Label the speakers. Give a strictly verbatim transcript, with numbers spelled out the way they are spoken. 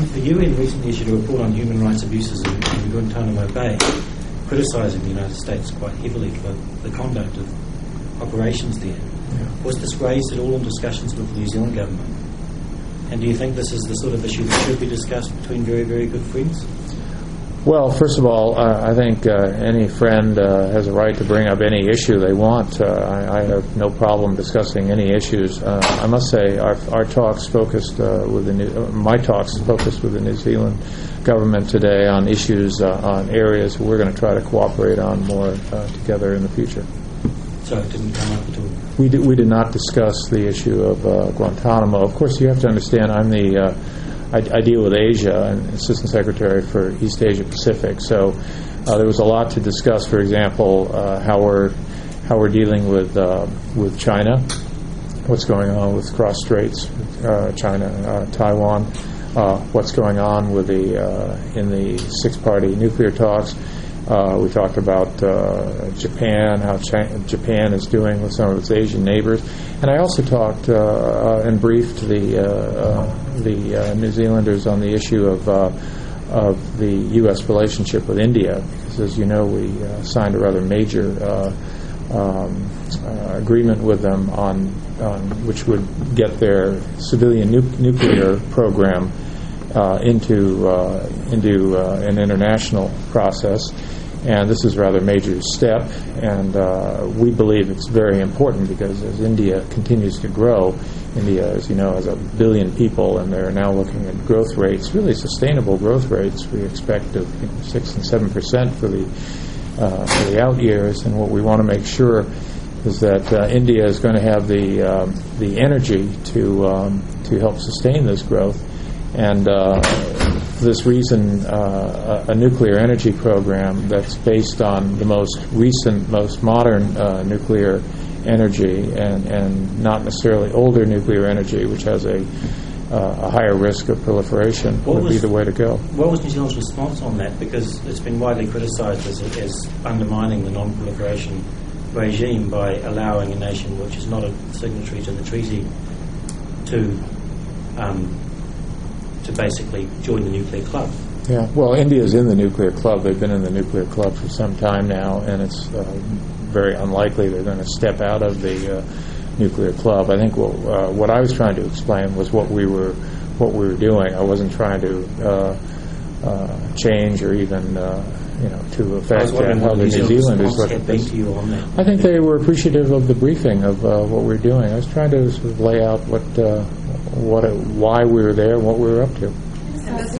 Speaker 1: the U N recently issued a report on human rights abuses in, in Guantanamo Bay, criticising the United States quite heavily for the conduct of operations there. Yeah. Was this raised at all in discussions with the New Zealand government? And do you think this is the sort of issue that should be discussed between very, very good friends?
Speaker 2: Well, first of all, uh, I think uh, any friend uh, has a right to bring up any issue they want. Uh, I, I have no problem discussing any issues. Uh, I must say, our, our talks focused uh, with the New, uh, my talks focused with the New Zealand government today on issues uh, on areas we're going to try to cooperate on more uh, together in the future.
Speaker 1: So it didn't come up at all?
Speaker 2: We did, we did not discuss the issue of uh, Guantanamo. Of course, you have to understand, I'm the uh, I, I deal with Asia and Assistant Secretary for East Asia Pacific. So uh, there was a lot to discuss. For example, uh, how we're how we're dealing with uh, with China, what's going on with cross straits, uh, China, uh, Taiwan, uh, what's going on with the uh, in the six-party nuclear talks. Uh, we talked about uh, Japan, how China, Japan is doing with some of its Asian neighbors, and I also talked uh, uh, and briefed the uh, uh, the uh, New Zealanders on the issue of uh, of the U S relationship with India, because as you know, we uh, signed a rather major uh, um, uh, agreement with them on, on which would get their civilian nu- nuclear program uh, into uh, into uh, an international process. And this is a rather major step, and uh, we believe it's very important because as India continues to grow, India, as you know, has a billion people, and they're now looking at growth rates, really sustainable growth rates. We expect of you know, six and seven percent for the uh, for the out years, and what we want to make sure is that uh, India is going to have the um, the energy to um, to help sustain this growth, and. Uh, For this reason, uh, a, a nuclear energy program that's based on the most recent, most modern uh, nuclear energy and, and not necessarily older nuclear energy, which has a, uh, a higher risk of proliferation, what would was, be the way to go.
Speaker 1: What was New Zealand's response on that? Because it's been widely criticised as, as undermining the non-proliferation regime by allowing a nation which is not a signatory to the treaty to... Um, to basically join the nuclear club.
Speaker 2: Yeah, well, India's in the nuclear club. They've been in the nuclear club for some time now, and it's uh, very unlikely they're going to step out of the uh, nuclear club. I think what, uh, what I was trying to explain was what we were what we were doing. I wasn't trying to uh, uh, change or even uh, you know to affect uh, how the New Zealanders look at this. I think they were appreciative of the briefing of uh, what we were doing. I was trying to sort of lay out what. Uh, What, why we were there, and what we were up to.